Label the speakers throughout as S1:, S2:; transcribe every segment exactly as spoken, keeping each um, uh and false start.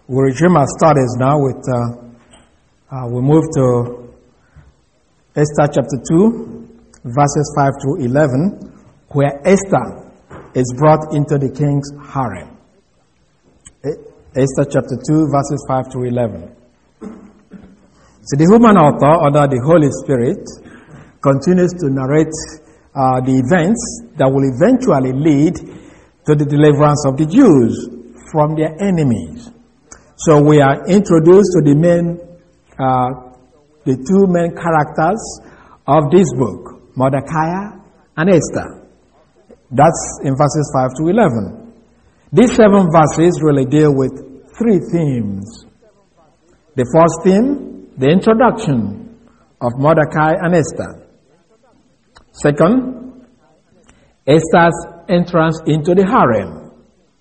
S1: We resume our studies now with, uh, uh, we move to Esther chapter two, verses five through eleven, where Esther is brought into the king's harem. Esther chapter two, verses five through eleven. So the human author, under the Holy Spirit, continues to narrate uh, the events that will eventually lead to the deliverance of the Jews from their enemies. So we are introduced to the main, uh, the two main characters of this book, Mordecai and Esther. That's in verses five to eleven. These seven verses really deal with three themes. The first theme, the introduction of Mordecai and Esther. Second, Esther's entrance into the harem.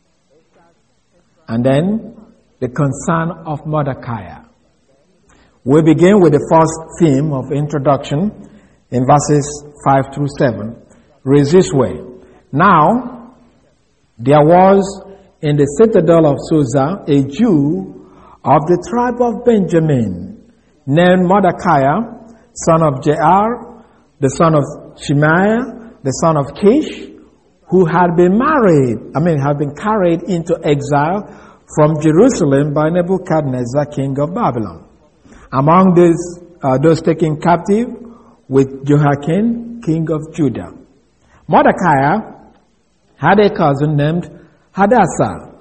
S1: And then, the concern of Mordecai. We begin with the first theme of introduction in verses five through seven. Reads this way. Now, there was in the citadel of Susa a Jew of the tribe of Benjamin, named Mordecai, son of Jair, the son of Shemaiah, the son of Kish, who had been married, I mean, had been carried into exile from Jerusalem by Nebuchadnezzar, king of Babylon. Among these, uh, those taken captive with Jehoiakim, king of Judah. Mordecai had a cousin named Hadassah,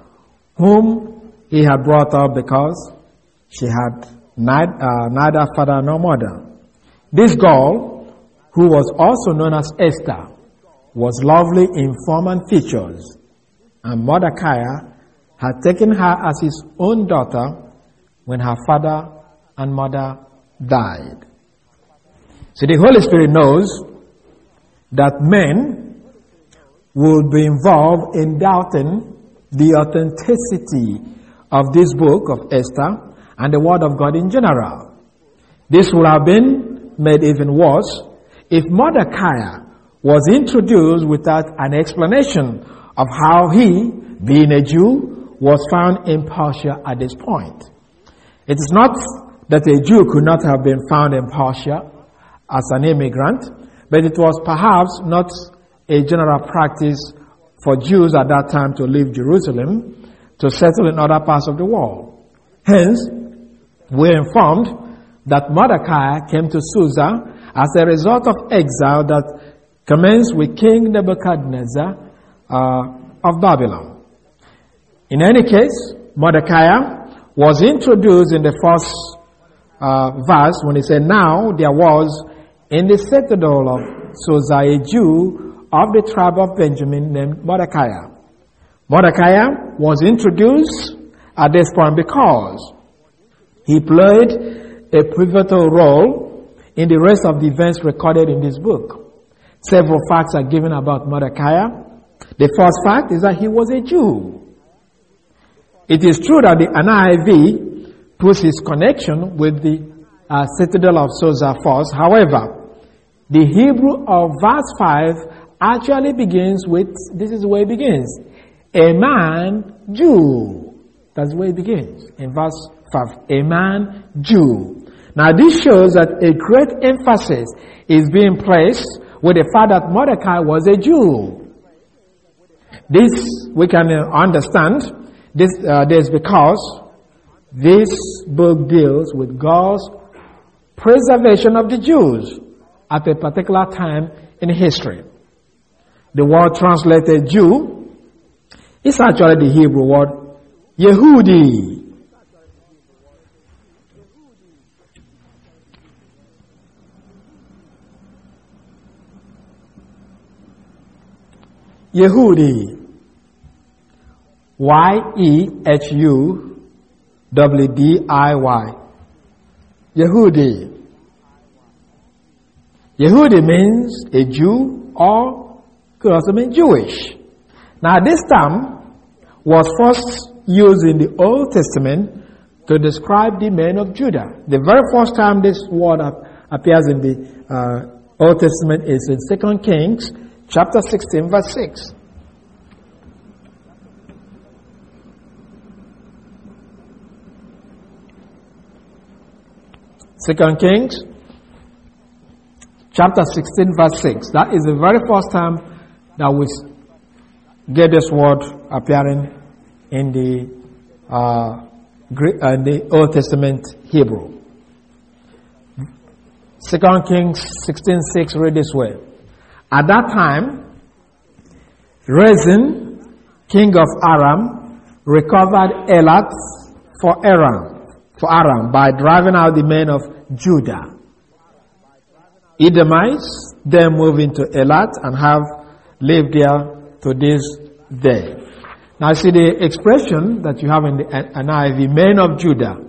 S1: whom he had brought up because she had neither, uh, neither father nor mother. This girl, who was also known as Esther, was lovely in form and features, and Mordecai had taken her as his own daughter when her father and mother died. So the Holy Spirit knows that men would be involved in doubting the authenticity of this book of Esther and the Word of God in general. This would have been made even worse if Mordecai was introduced without an explanation of how he, being a Jew, was found impartial at this point. It is not that a Jew could not have been found impartial as an immigrant, but it was perhaps not a general practice for Jews at that time to leave Jerusalem to settle in other parts of the world. Hence, we're informed that Mordecai came to Susa as a result of exile that commenced with King Nebuchadnezzar uh, of Babylon. In any case, Mordecai was introduced in the first uh, verse when he said, now there was in the citadel of Susa a Jew of the tribe of Benjamin named Mordecai. Mordecai was introduced at this point because he played a pivotal role in the rest of the events recorded in this book. Several facts are given about Mordecai. The first fact is that he was a Jew. It is true that the N I V puts his connection with the uh, citadel of Susa first. However, the Hebrew of verse five actually begins with, this is where it begins, a man Jew. That's where it begins, in verse five, a man Jew. Now this shows that a great emphasis is being placed with the fact that Mordecai was a Jew. This we can uh, understand. This, uh, this because this book deals with God's preservation of the Jews at a particular time in history. The word translated Jew is actually the Hebrew word Yehudi. Yehudi. Y E H U W D I Y. Yehudi. Yehudi means a Jew or could also mean Jewish. Now this term was first used in the Old Testament to describe the men of Judah. The very first time this word appears in the uh, Old Testament is in Second Kings chapter sixteen, verse six. Second Kings, chapter sixteen, verse six. That is the very first time that we get this word appearing in the, uh, Greek, uh, the Old Testament Hebrew. Second Kings sixteen six read this way. At that time, Rezin, king of Aram, recovered Elat for Aram, for Aram by driving out the men of Judah. Edomites then moved into Elat and have lived there to this day. Now see the expression that you have in the N I V, men of Judah,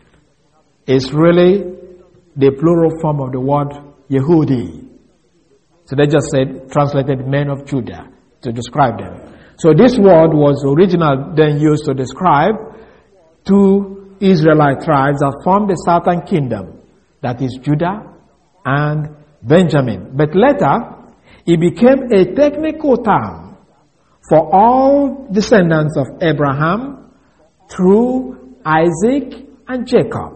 S1: is really the plural form of the word Yehudi. So they just said, translated men of Judah to describe them. So this word was originally then used to describe two Israelite tribes that formed the southern kingdom, that is Judah and Benjamin. But later, it became a technical term for all descendants of Abraham through Isaac and Jacob.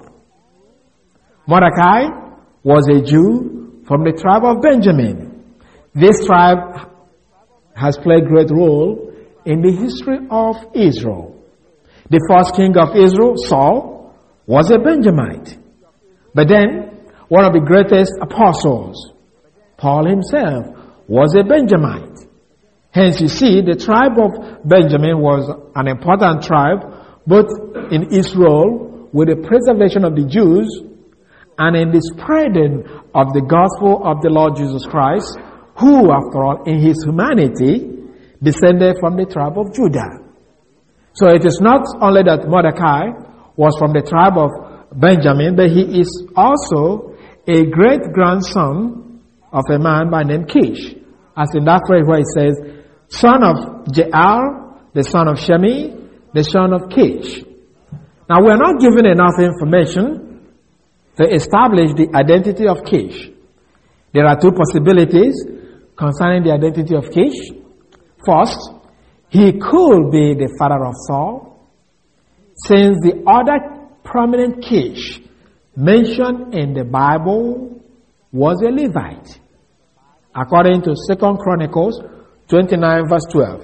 S1: Mordecai was a Jew from the tribe of Benjamin. This tribe has played a great role in the history of Israel. The first king of Israel, Saul, was a Benjamite. But then, one of the greatest apostles, Paul himself, was a Benjamite. Hence, you see, the tribe of Benjamin was an important tribe, both in Israel, with the preservation of the Jews, and in the spreading of the gospel of the Lord Jesus Christ, who, after all, in his humanity, descended from the tribe of Judah. So it is not only that Mordecai was from the tribe of Benjamin, but he is also a great-grandson of a man by name Kish. As in that phrase where it says, son of Jael, the son of Shemi, the son of Kish. Now we are not given enough information to establish the identity of Kish. There are two possibilities concerning the identity of Kish. First, he could be the father of Saul, since the other prominent Kish mentioned in the Bible was a Levite, according to Second Chronicles twenty-nine verse twelve.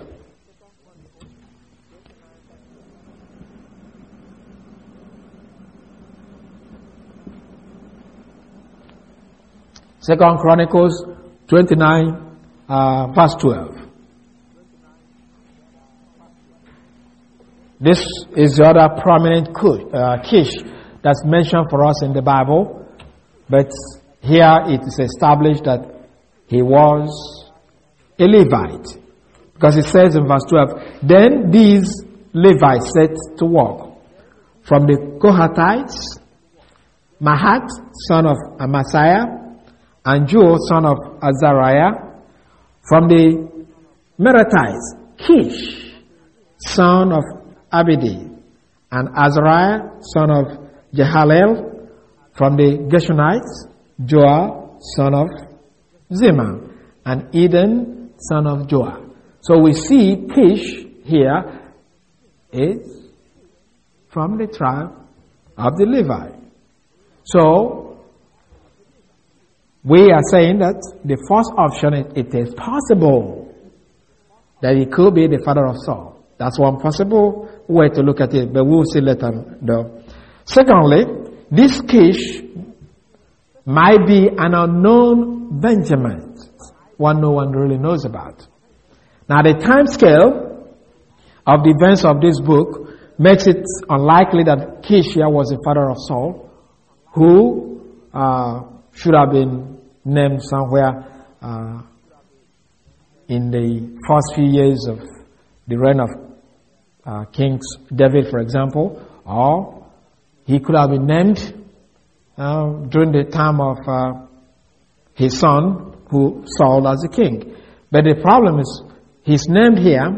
S1: Second Chronicles twenty-nine uh, verse twelve. This is the other prominent Kish that's mentioned for us in the Bible, but here it is established that he was a Levite, because it says in verse twelve, then these Levites set to work from the Kohathites, Mahat, son of Amasiah, and Joel, son of Azariah, from the Merathites, Kish, son of Abidi, and Azariah, son of Jehalel, from the Gershonites, Joah, son of Zimah, and Eden, son of Joah. So we see Kish here is from the tribe of the Levite. So we are saying that the first option, it, it is possible that he could be the father of Saul. That's one possible way to look at it, but we'll see later though. Secondly, this Kish might be an unknown Benjamin, one no one really knows about. Now the time scale of the events of this book makes it unlikely that Kish here was the father of Saul, who uh, should have been named somewhere uh, in the first few years of the reign of uh, King David, for example, or he could have been named uh, during the time of uh, his son, who Saul as a king. But the problem is, he's named here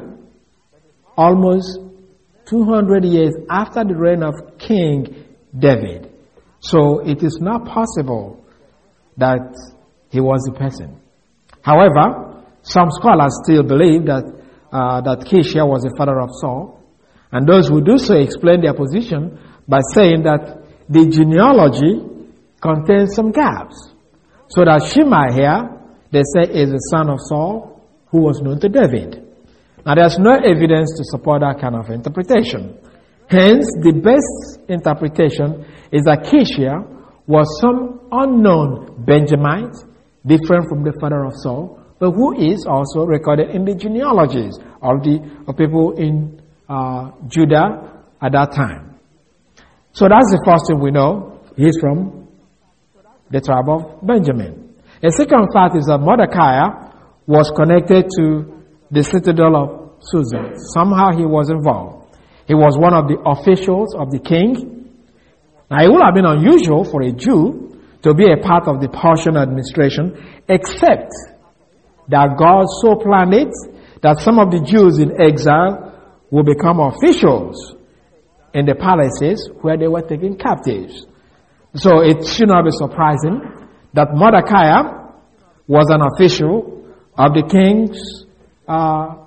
S1: almost two hundred years after the reign of King David. So it is not possible that he was the person. However, some scholars still believe that uh, that Kish here was the father of Saul, and those who do so explain their position by saying that the genealogy contains some gaps. So that Shimei here, they say, is the son of Saul, who was known to David. Now there's no evidence to support that kind of interpretation. Hence, the best interpretation is that Kish was some unknown Benjamite, different from the father of Saul, but who is also recorded in the genealogies of the of people in uh, Judah at that time. So that's the first thing we know. He's from the tribe of Benjamin. A second fact is that Mordecai was connected to the citadel of Susa. Somehow he was involved. He was one of the officials of the king. Now it would have been unusual for a Jew to be a part of the Persian administration, except that God so planned it that some of the Jews in exile will become officials in the palaces where they were taken captives. So it should not be surprising that Mordecai was an official of the king's uh,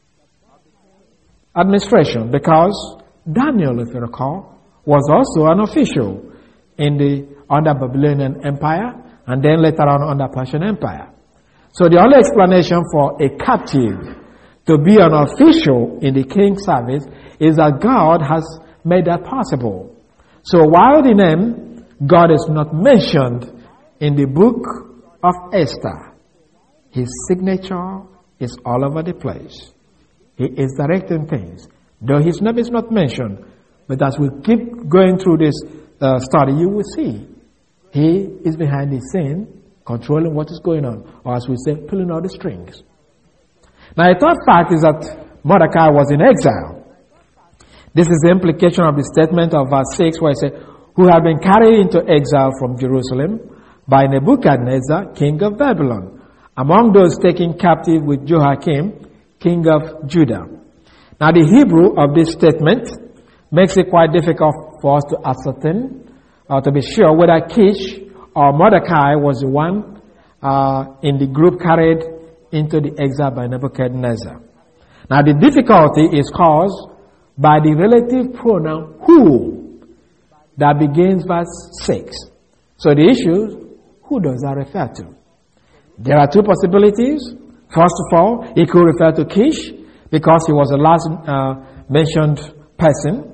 S1: administration, because Daniel, if you recall, was also an official in the under Babylonian Empire and then later on under Persian Empire. So the only explanation for a captive to be an official in the king's service is that God has made that possible. So while the name God is not mentioned in the book of Esther, his signature is all over the place. He is directing things. Though his name is not mentioned, but as we keep going through this uh, study, you will see he is behind the scene, controlling what is going on, or as we say, pulling out the strings. Now, a third fact is that Mordecai was in exile. This is the implication of the statement of verse six, where it says, who had been carried into exile from Jerusalem by Nebuchadnezzar, king of Babylon, among those taken captive with Jehoiakim, king of Judah. Now, the Hebrew of this statement makes it quite difficult for us to ascertain, or to be sure whether Kish or Mordecai was the one uh, in the group carried into the exile by Nebuchadnezzar. Now, the difficulty is caused by the relative pronoun who that begins verse six. So the issue, who does that refer to? There are two possibilities. First of all, it could refer to Kish because he was the last uh, mentioned person.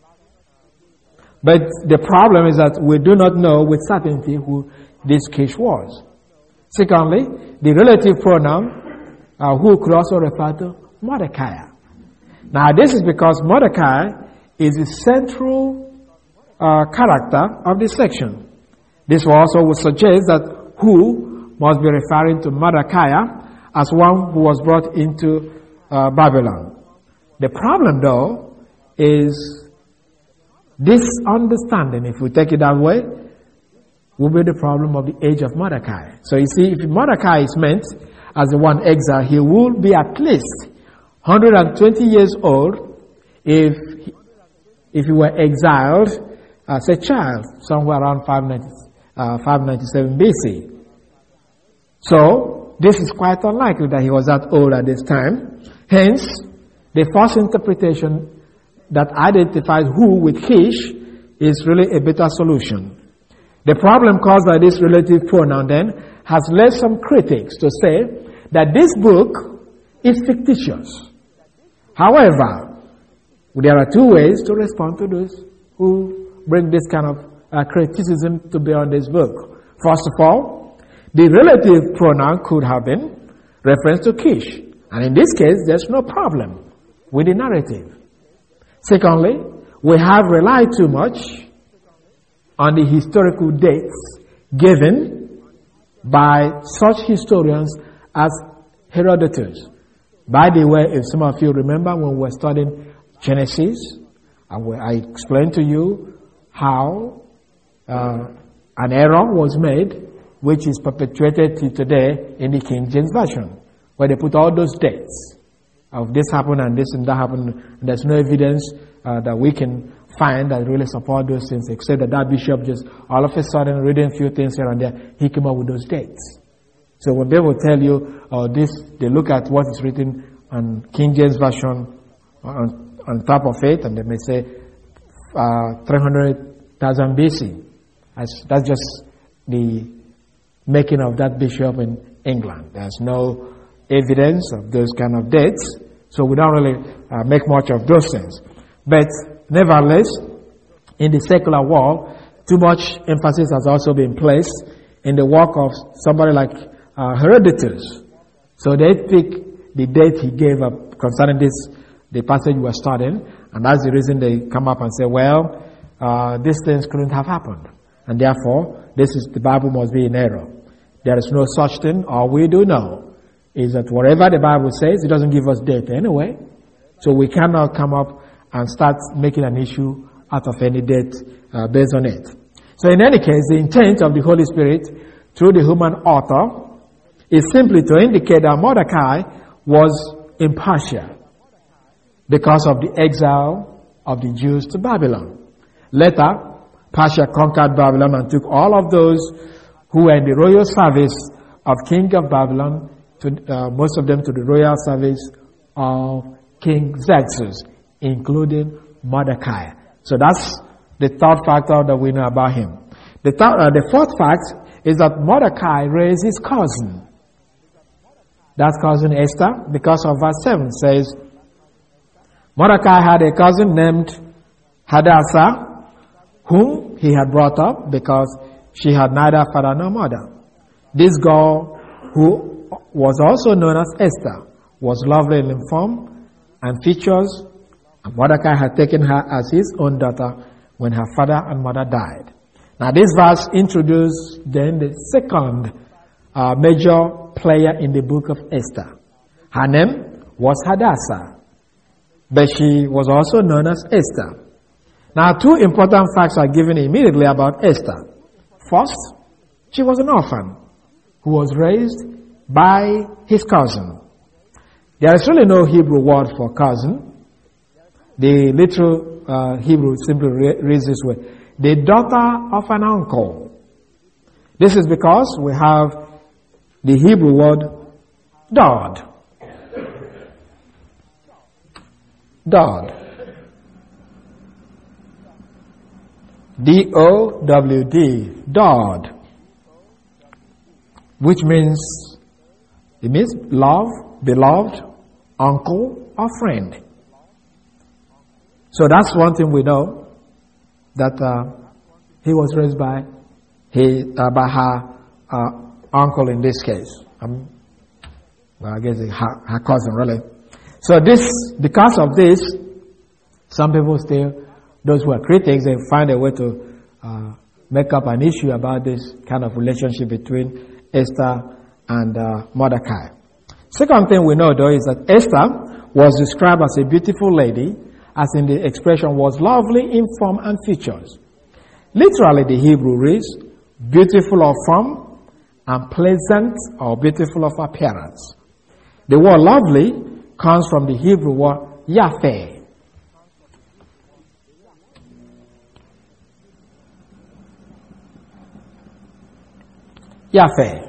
S1: But the problem is that we do not know with certainty who this Kish was. Secondly, the relative pronoun uh, who could also refer to Mordecai. Now this is because Mordecai is the central uh, character of this section. This also would suggest that who must be referring to Mordecai as one who was brought into uh, Babylon. The problem, though, is this understanding, if we take it that way, will be the problem of the age of Mordecai. So you see, if Mordecai is meant as the one exiled, he will be at least one hundred twenty years old if if he were exiled as a child, somewhere around five ninety-seven B C. So this is quite unlikely that he was that old at this time. Hence, the first interpretation that identifies who with Kish is really a better solution. The problem caused by this relative pronoun then has led some critics to say that this book is fictitious. However, there are two ways to respond to those who bring this kind of uh, criticism to bear on this book. First of all, the relative pronoun could have been reference to Kish. And in this case, there's no problem with the narrative. Secondly, we have relied too much on the historical dates given by such historians as Herodotus. By the way, if some of you remember when we were studying Genesis, I explained to you how uh, an error was made, which is perpetuated till today in the King James Version, where they put all those dates of this happened and this and that happened. And there's no evidence uh, that we can find that really support those things, except that that bishop just all of a sudden reading a few things here and there, he came up with those dates. So when they will tell you uh, this, they look at what is written on King James Version on, on top of it, and they may say uh, three hundred thousand B C. That's, that's just the making of that bishop in England. There's no evidence of those kind of dates, so we don't really uh, make much of those things. But nevertheless, in the secular world, too much emphasis has also been placed in the work of somebody like uh, Herodotus. So they pick the date he gave up concerning this, the passage we're studying, and that's the reason they come up and say, well, uh, these things couldn't have happened, and therefore, this is the Bible must be in error. There is no such thing. All we do know is that whatever the Bible says, it doesn't give us date anyway. So we cannot come up and start making an issue out of any date uh, based on it. So in any case, the intent of the Holy Spirit through the human author is simply to indicate that Mordecai was impartial because of the exile of the Jews to Babylon. Later, Persia conquered Babylon and took all of those who were in the royal service of King of Babylon, to, uh, most of them to the royal service of King Xerxes, including Mordecai. So that's the third factor that we know about him. The, th- uh, the fourth fact is that Mordecai raised his cousin. That cousin Esther, because of verse seven, says, Mordecai had a cousin named Hadassah, whom he had brought up because she had neither father nor mother. This girl, who was also known as Esther, was lovely in form and features, and Mordecai had taken her as his own daughter when her father and mother died. Now this verse introduced then the second uh, major player in the book of Esther. Her name was Hadassah, but she was also known as Esther. Now, two important facts are given immediately about Esther. First, she was an orphan who was raised by his cousin. There is really no Hebrew word for cousin. The literal uh, Hebrew simply re- reads this way: the daughter of an uncle. This is because we have the Hebrew word dod. Dod. D O W D, dod, which means, it means love, beloved, uncle, or friend. So that's one thing we know, that uh, he was raised by he uh, by her uh, uncle in this case. Um, well, I guess her, her cousin, really. So this, because of this, some people still, those who are critics, they find a way to uh, make up an issue about this kind of relationship between Esther and uh, Mordecai. Second thing we know, though, is that Esther was described as a beautiful lady, as in the expression was lovely in form and features. Literally, the Hebrew reads, beautiful of form and pleasant or beautiful of appearance. The word lovely comes from the Hebrew word yafeh. Yafeh.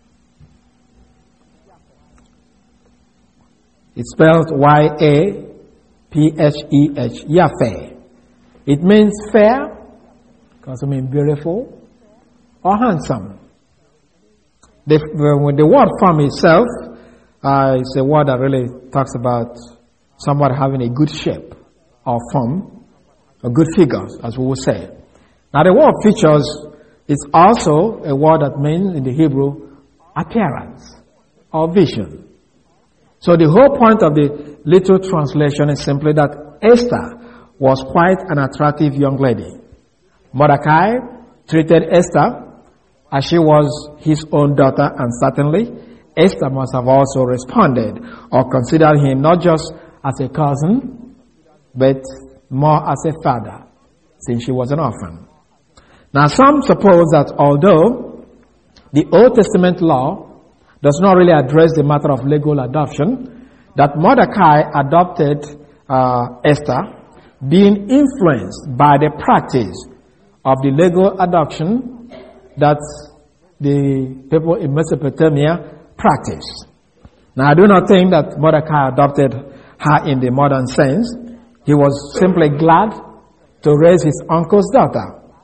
S1: It's spelled Y A P H E H, Yafeh. It means fair, because it means beautiful, or handsome. The, when the word form itself uh, is a word that really talks about someone having a good shape or form, a good figure, as we would say. Now the word features is also a word that means in the Hebrew appearance or vision. So the whole point of the literal translation is simply that Esther was quite an attractive young lady. Mordecai treated Esther as she was his own daughter, and certainly Esther must have also responded or considered him not just as a cousin, but more as a father, since she was an orphan. Now some suppose that although the Old Testament law does not really address the matter of legal adoption, that Mordecai adopted uh, Esther, being influenced by the practice of the legal adoption that the people in Mesopotamia practiced. Now I do not think that Mordecai adopted her in the modern sense. He was simply glad to raise his uncle's daughter.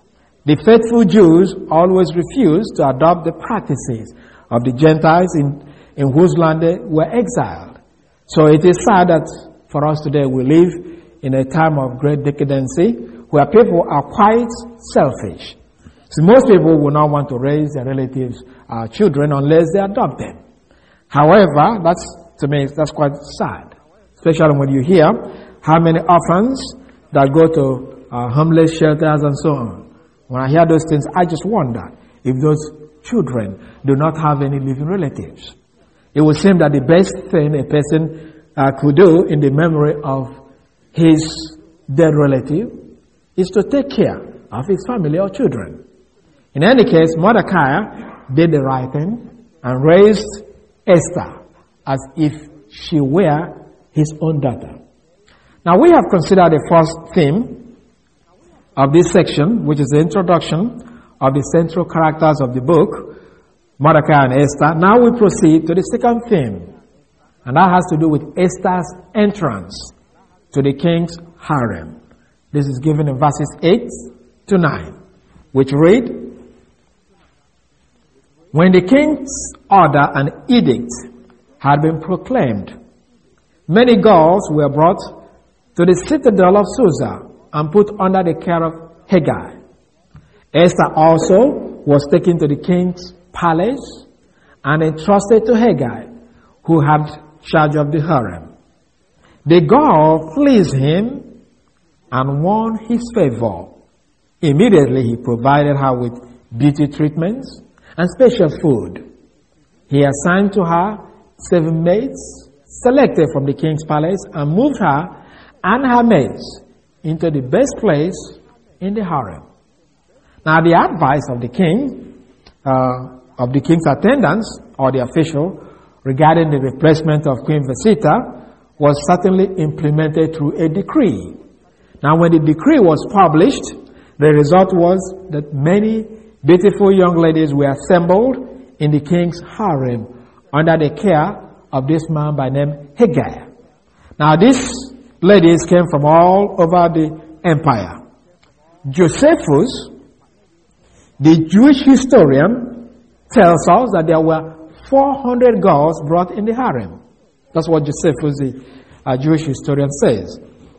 S1: The faithful Jews always refused to adopt the practices of the Gentiles in, in whose land they were exiled. So it is sad that for us today we live in a time of great decadency where people are quite selfish. So most people will not want to raise their relatives' uh, children unless they adopt them. However, that's, to me, that's quite sad, especially when you hear how many orphans that go to uh, homeless shelters and so on. When I hear those things, I just wonder if those children do not have any living relatives. It would seem that the best thing a person uh, could do in the memory of his dead relative is to take care of his family or children. In any case, Mordecai did the right thing and raised Esther as if she were his own daughter. Now we have considered the first theme of this section, which is the introduction of the central characters of the book, Mordecai and Esther. Now we proceed to the second theme, and that has to do with Esther's entrance to the king's harem. This is given in verses eight to nine, which read, "When the king's order and edict had been proclaimed, many girls were brought to the citadel of Susa and put under the care of Hegai. Esther also was taken to the king's palace and entrusted to Hegai, who had charge of the harem. The girl pleased him and won his favor. Immediately he provided her with beauty treatments and special food. He assigned to her seven maids selected from the king's palace and moved her and her maids into the best place in the harem. Now the advice of the king, uh, of the king's attendants or the official regarding the replacement of Queen Vasita was certainly implemented through a decree. Now when the decree was published, the result was that many beautiful young ladies were assembled in the king's harem under the care of this man by name Hegai. Now these ladies came from all over the empire. Josephus, the Jewish historian, tells us that there were four hundred girls brought in the harem. That's what Josephus, the uh, Jewish historian, says.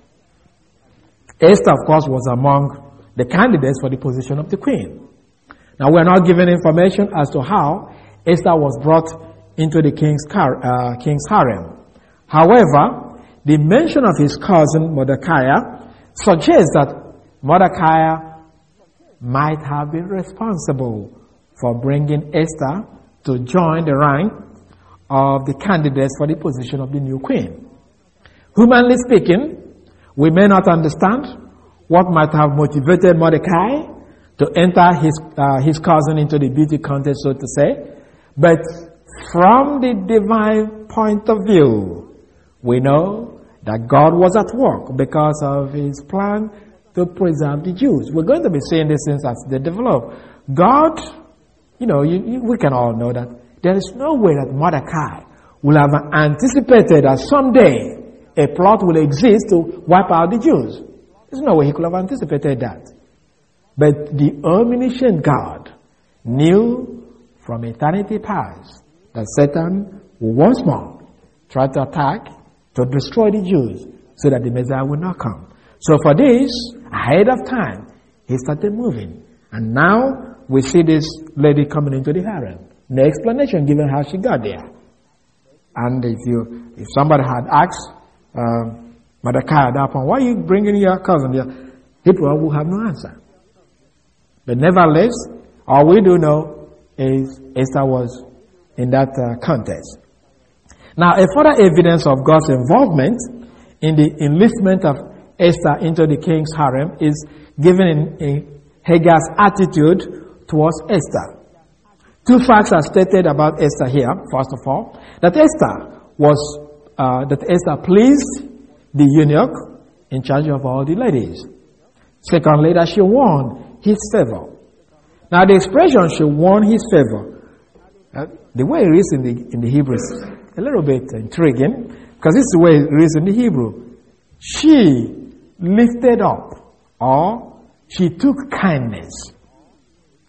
S1: Esther, of course, was among the candidates for the position of the queen. Now, we're not given information as to how Esther was brought into the king's, car, uh, king's harem. However, the mention of his cousin Mordecai suggests that Mordecai might have been responsible for bringing Esther to join the rank of the candidates for the position of the new queen. Humanly speaking, we may not understand what might have motivated Mordecai to enter his, uh, his cousin into the beauty contest, so to say, but from the divine point of view, we know that God was at work because of his plan to preserve the Jews. We're going to be seeing these things as they develop. God, you know, you, you, we can all know that there is no way that Mordecai will have anticipated that someday a plot will exist to wipe out the Jews. There's no way he could have anticipated that. But the omniscient God knew from eternity past that Satan will once more try to attack, to destroy the Jews, so that the Messiah will not come. So for this, ahead of time, he started moving. And now we see this lady coming into the harem. No explanation given how she got there. And if you, if somebody had asked uh, Mordecai at that point, why are you bringing your cousin here? He probably would have no answer. But nevertheless, all we do know is Esther was in that uh, contest. Now, a further evidence of God's involvement in the enlistment of Esther into the king's harem is given in, in Hagai's attitude towards Esther. Two facts are stated about Esther here. First of all, that Esther was uh, that Esther pleased the eunuch in charge of all the ladies. Secondly, that she won his favor. Now, the expression "she won his favor," uh, the way it is in the in the Hebrew is a little bit intriguing, because this is the way it is in the Hebrew. She lifted up, or she took kindness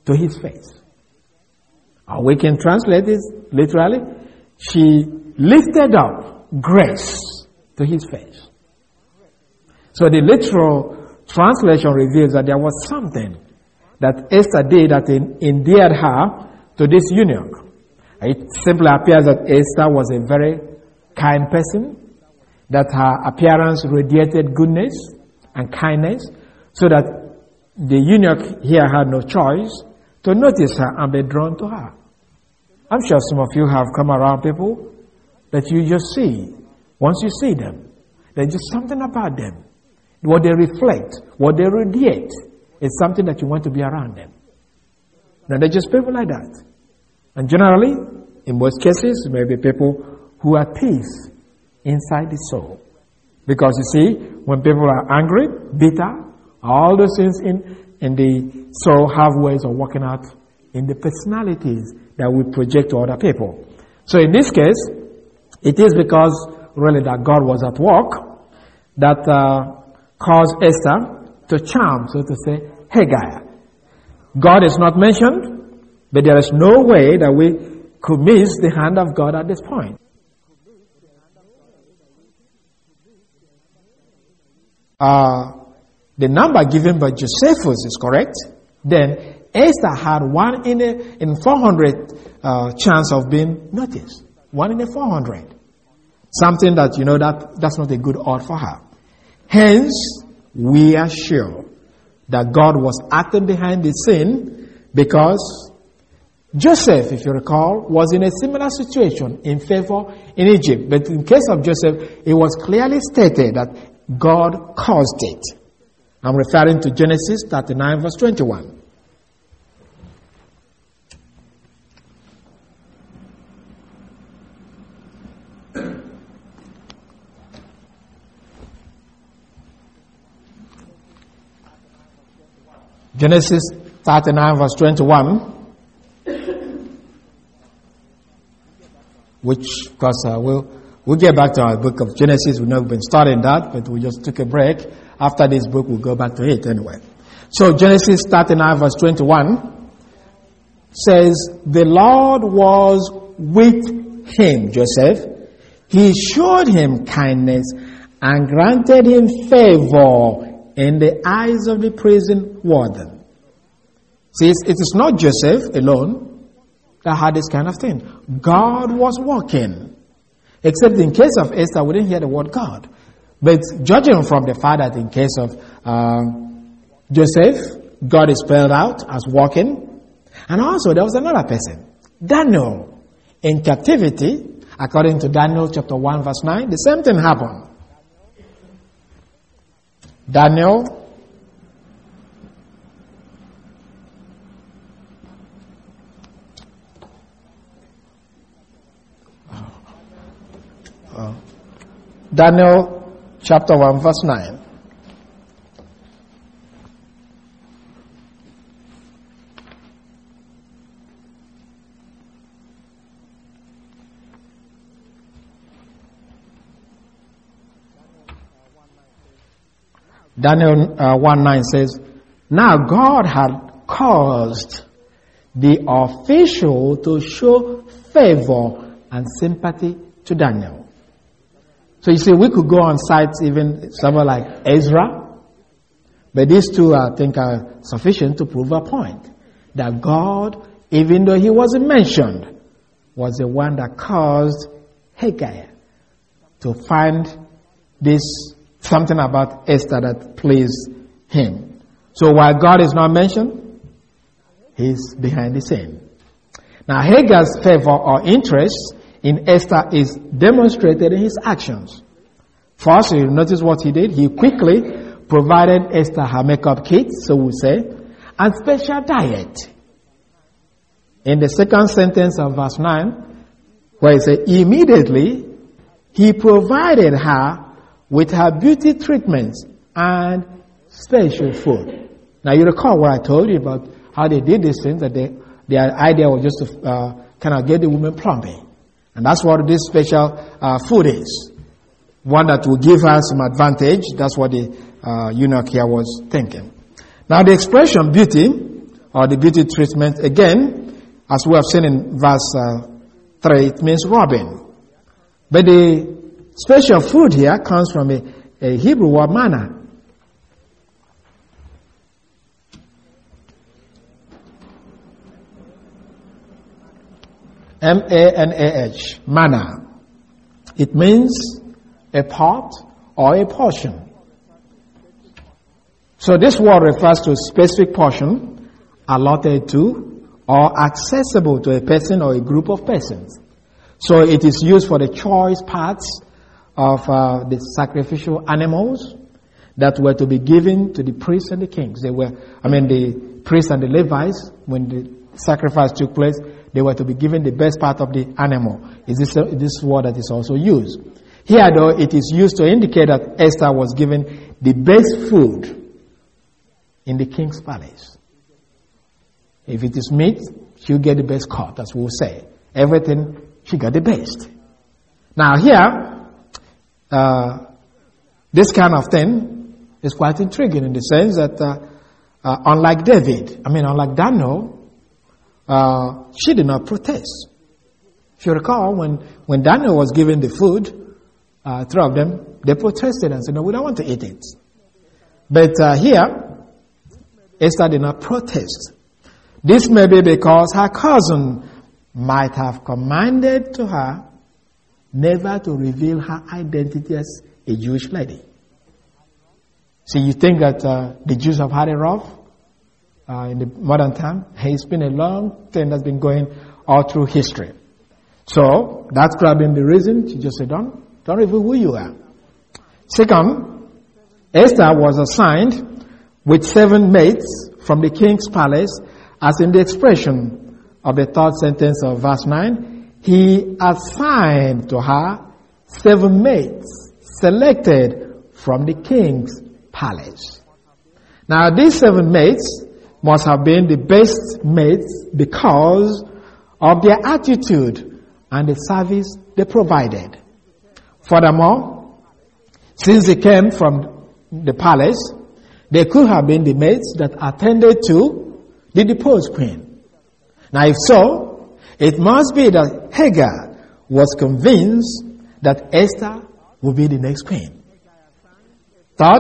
S1: to his face. Or we can translate this literally. She lifted up grace to his face. So the literal translation reveals that there was something that Esther did that endeared her to this eunuch. It simply appears that Esther was a very kind person, that her appearance radiated goodness and kindness, so that the eunuch here had no choice to notice her and be drawn to her. I'm sure some of you have come around people that you just see. Once you see them, there's just something about them. What they reflect, what they radiate, is something that you want to be around them. Now, they're just people like that. And generally, in most cases, it may be people who are peace inside the soul. Because you see, when people are angry, bitter, all those things in, in the soul have ways of working out in the personalities that we project to other people. So in this case, it is because really that God was at work that uh, caused Esther to charm, so to say, Hegai. God is not mentioned, but there is no way that we could miss the hand of God at this point. Uh, the number given by Josephus is correct. Then Esther had one in a in four hundred uh, chance of being noticed. One in a four hundred. Something that, you know, that that's not a good odd for her. Hence, we are sure that God was acting behind the scene, because Joseph, if you recall, was in a similar situation in favor in Egypt. But in case of Joseph, it was clearly stated that God caused it. I'm referring to Genesis thirty-nine verse twenty-one. Genesis thirty-nine verse twenty-one, which, of course, uh, we'll, we'll get back to our book of Genesis. We've never been studying that, but we just took a break. After this book, we'll go back to it anyway. So Genesis thirty-nine verse twenty-one says, the Lord was with him, Joseph. He showed him kindness and granted him favor in the eyes of the prison warden. See, it is not Joseph alone that had this kind of thing. God was working. Except in case of Esther, we didn't hear the word God. But judging from the fact that in case of uh, Joseph, God is spelled out as working. And also there was another person, Daniel, in captivity, according to Daniel chapter one verse nine, the same thing happened. Daniel uh, Daniel chapter one verse nine. Daniel uh, one nine says, now God had caused the official to show favor and sympathy to Daniel. So you see, we could go on sites even someone like Ezra, but these two I think are sufficient to prove a point. That God, even though he wasn't mentioned, was the one that caused Hegai to find this something about Esther that pleased him. So while God is not mentioned, he's behind the scene. Now Hagai's favor or interest in Esther is demonstrated in his actions. First, you notice what he did. He quickly provided Esther her makeup kit, so we say, and special diet. In the second sentence of verse nine, where it says, immediately he provided her with her beauty treatments and special food. Now you recall what I told you about how they did these things, that they, their idea was just to uh, kind of get the woman plumbing. And that's what this special uh, food is. One that will give her some advantage. That's what the uh, eunuch here was thinking. Now the expression beauty or the beauty treatment, again, as we have seen in verse uh, three, it means robbing. But the special food here comes from a, a Hebrew word, manna. M A N A H, manna. It means a pot or a portion. So this word refers to a specific portion allotted to or accessible to a person or a group of persons. So it is used for the choice parts of uh, the sacrificial animals that were to be given to the priests and the kings. They were, I mean, the priests and the Levites, when the sacrifice took place, they were to be given the best part of the animal. Is this, uh, this word that is also used? Here, though, it is used to indicate that Esther was given the best food in the king's palace. If it is meat, she'll get the best cut, as we'll say. Everything, she got the best. Now here, uh, this kind of thing is quite intriguing in the sense that uh, uh, unlike David, I mean unlike Daniel, uh, she did not protest. If you recall, when, when Daniel was given the food, uh, three of them, they protested and said, no, we don't want to eat it. But uh, here, Esther did not protest. This may be because her cousin might have commanded to her never to reveal her identity as a Jewish lady. See, you think that uh, the Jews have had it rough uh, in the modern time? Hey, it's been a long thing that's been going all through history. So that's probably the reason she just said, don't, don't reveal who you are. Second, Esther was assigned with seven maids from the king's palace, as in the expression of the third sentence of verse nine. He assigned to her seven maids selected from the king's palace. Now, these seven maids must have been the best maids because of their attitude and the service they provided. Furthermore, since they came from the palace, they could have been the maids that attended to the deposed queen. Now, if so, it must be that Hagar was convinced that Esther would be the next queen. Third,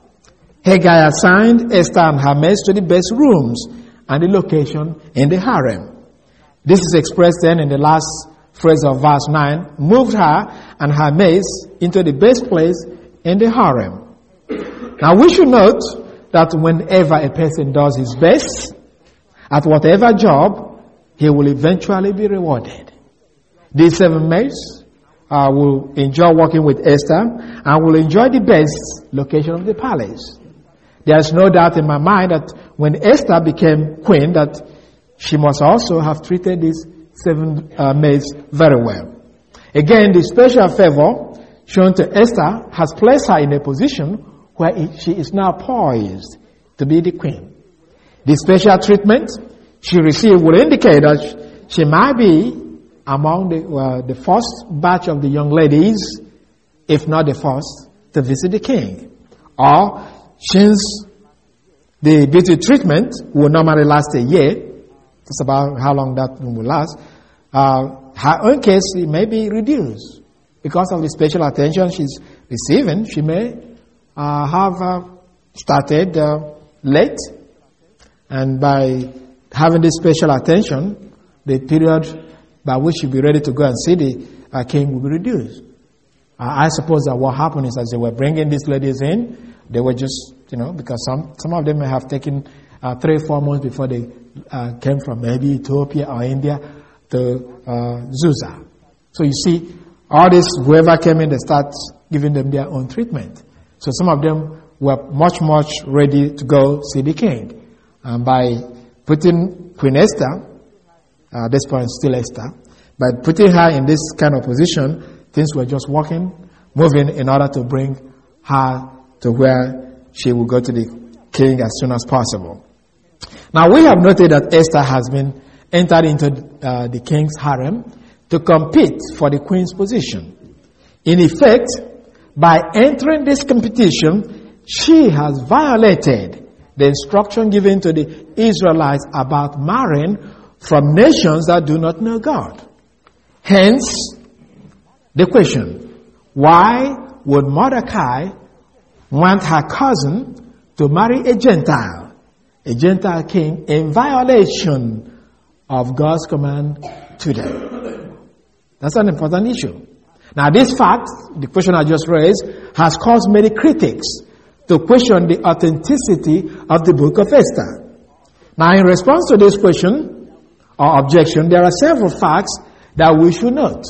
S1: Hagar assigned Esther and her maids to the best rooms and the location in the harem. This is expressed then in the last phrase of verse nine, moved her and her maids into the best place in the harem. Now we should note that whenever a person does his best at whatever job, he will eventually be rewarded. These seven maids uh, will enjoy working with Esther and will enjoy the best location of the palace. There is no doubt in my mind that when Esther became queen, that she must also have treated these seven uh, maids very well. Again, the special favor shown to Esther has placed her in a position where she is now poised to be the queen. The special treatment she received would indicate that she might be among the, uh, the first batch of the young ladies, if not the first, to visit the king. Or, since the beauty treatment will normally last a year, that's about how long that will last, uh, her own case it may be reduced. Because of the special attention she's receiving, she may uh, have uh, started uh, late, and by having this special attention, the period by which she'll be ready to go and see the uh, king will be reduced. Uh, I suppose that what happened is as they were bringing these ladies in, they were just, you know, because some, some of them may have taken uh, three, four months before they uh, came from maybe Ethiopia or India to uh, Susa. So you see, all this, whoever came in, they start giving them their own treatment. So some of them were much, much ready to go see the king. And by putting Queen Esther, uh, at this point still Esther, by putting her in this kind of position, things were just working, moving in order to bring her to where she will go to the king as soon as possible. Now we have noted that Esther has been entered into uh, the king's harem to compete for the queen's position. In effect, by entering this competition, she has violated the instruction given to the Israelites about marrying from nations that do not know God. Hence, the question, why would Mordecai want her cousin to marry a Gentile, a Gentile king, in violation of God's command to them? That's an important issue. Now, this fact, the question I just raised, has caused many critics to question the authenticity of the book of Esther. Now, in response to this question or objection, there are several facts that we should note.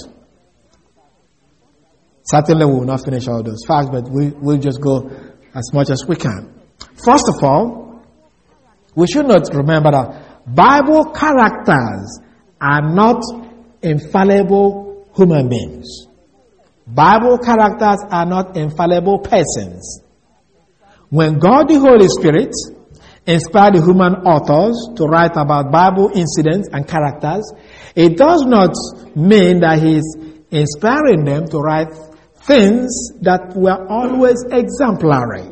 S1: Certainly, we will not finish all those facts, but we will just go as much as we can. First of all, we should not remember that Bible characters are not infallible human beings. Bible characters are not infallible persons. When God the Holy Spirit inspired the human authors to write about Bible incidents and characters, it does not mean that He is inspiring them to write things that were always exemplary.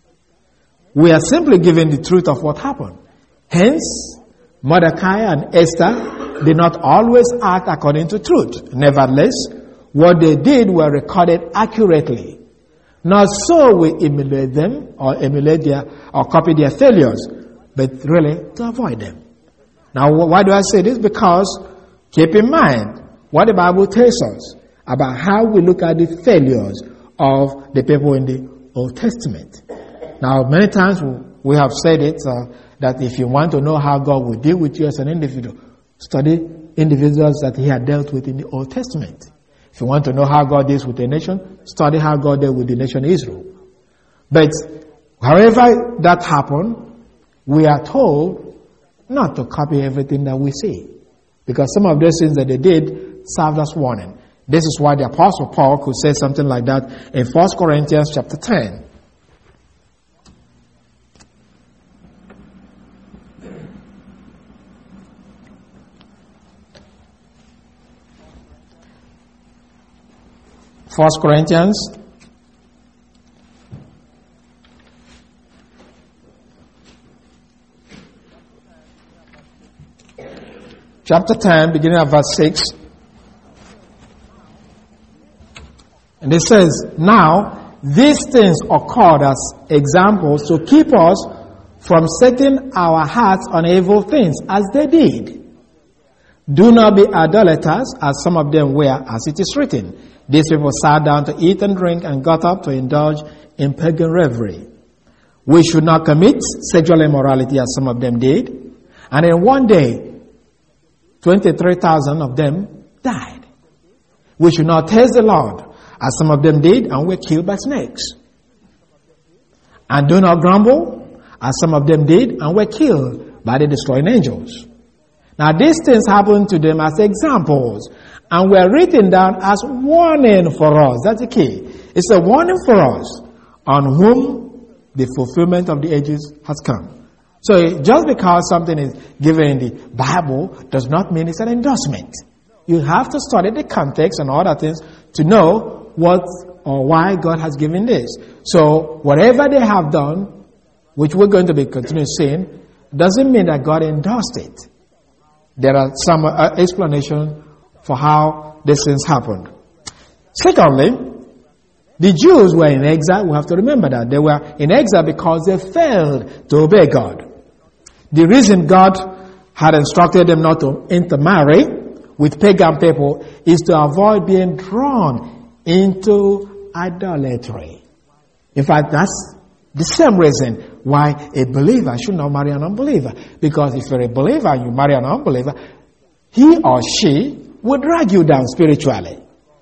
S1: We are simply giving the truth of what happened. Hence, Mordecai and Esther did not always act according to truth. Nevertheless, what they did were recorded accurately. Not so we emulate them or emulate their or copy their failures, but really to avoid them. Now, why do I say this? Because keep in mind what the Bible tells us about how we look at the failures of the people in the Old Testament. Now, many times we have said it, uh, that if you want to know how God will deal with you as an individual, study individuals that He had dealt with in the Old Testament. If you want to know how God deals with a nation, study how God dealt with the nation Israel. But however that happened, we are told not to copy everything that we see. Because some of those things that they did served as warning. This is why the Apostle Paul could say something like that in First Corinthians chapter ten. First Corinthians chapter ten, beginning at verse six. And it says, "Now these things occurred as examples to keep us from setting our hearts on evil things, as they did. Do not be idolaters, as some of them were, as it is written. These people sat down to eat and drink and got up to indulge in pagan revelry. We should not commit sexual immorality, as some of them did. And in one day, twenty-three thousand of them died. We should not test the Lord, as some of them did, and were killed by snakes. And do not grumble, as some of them did, and were killed by the destroying angels. Now these things happened to them as examples, and were written down as warning for us." That's the key. It's a warning for us, on whom the fulfillment of the ages has come. So just because something is given in the Bible does not mean it's an endorsement. You have to study the context and other things to know what or why God has given this. So whatever they have done, which we're going to be continuing seeing, doesn't mean that God endorsed it. There are some uh, explanation for how these things happened. Secondly, the Jews were in exile. We have to remember that. They were in exile because they failed to obey God. The reason God had instructed them not to intermarry with pagan people is to avoid being drawn into idolatry. In fact, that's the same reason why a believer should not marry an unbeliever. Because if you're a believer and you marry an unbeliever, he or she will drag you down spiritually.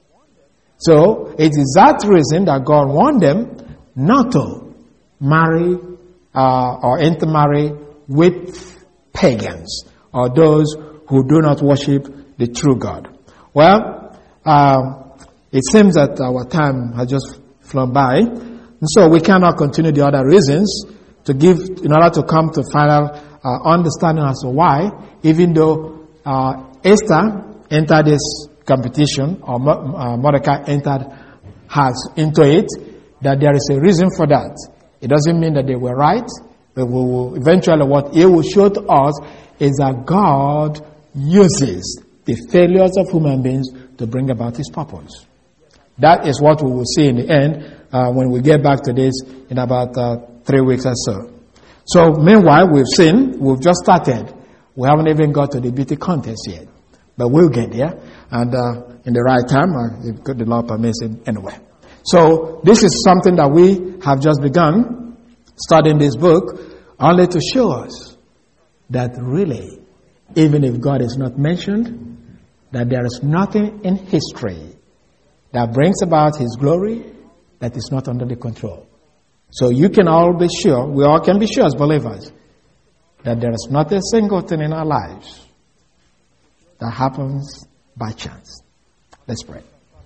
S1: So it is that reason that God warned them not to marry uh, or intermarry with pagans or those who do not worship the true God. Well, um, it seems that our time has just flown by, and so we cannot continue the other reasons to give in order to come to final uh, understanding as to why, even though uh, Esther entered this competition, or uh, Mordecai entered has into it, that there is a reason for that. It doesn't mean that they were right. But we will, eventually what he will show to us is that God uses the failures of human beings to bring about his purpose. That is what we will see in the end uh, when we get back to this in about uh, three weeks or so. So meanwhile, we've seen, we've just started. We haven't even got to the beauty contest yet. But we'll get there. And uh, in the right time, uh, if the Lord permits it anyway. So this is something that we have just begun studying this book only to show us that really, even if God is not mentioned, that there is nothing in history that brings about his glory that is not under the control. So you can all be sure, we all can be sure as believers, that there is not a single thing in our lives that happens by chance. Let's pray.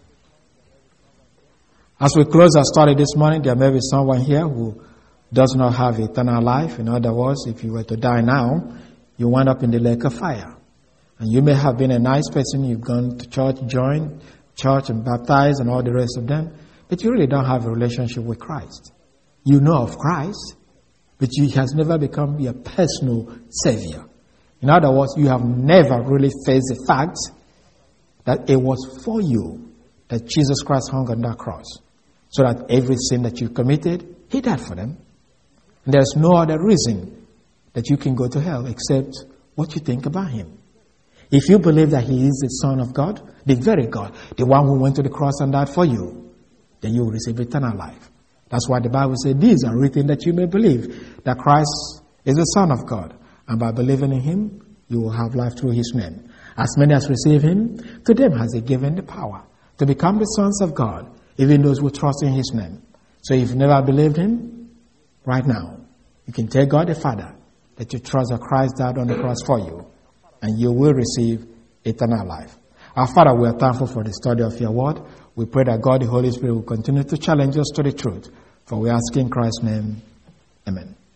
S1: As we close our study this morning, there may be someone here who does not have eternal life. In other words, if you were to die now, you wind up in the lake of fire. And you may have been a nice person, you've gone to church, joined church and baptized and all the rest of them, but you really don't have a relationship with Christ. You know of Christ, but he has never become your personal Savior. In other words, you have never really faced the fact that it was for you that Jesus Christ hung on that cross, so that every sin that you committed, he died for them. And there's no other reason that you can go to hell except what you think about him. If you believe that he is the Son of God, the very God, the one who went to the cross and died for you, then you will receive eternal life. That's why the Bible says, these are written that you may believe that Christ is the Son of God. And by believing in him, you will have life through his name. As many as receive him, to them has he given the power to become the sons of God, even those who trust in his name. So if you've never believed him, right now, you can tell God the Father that you trust that Christ died on the cross for you, and you will receive eternal life. Our Father, we are thankful for the study of your word. We pray that God, the Holy Spirit, will continue to challenge us to the truth. For we ask in Christ's name, amen.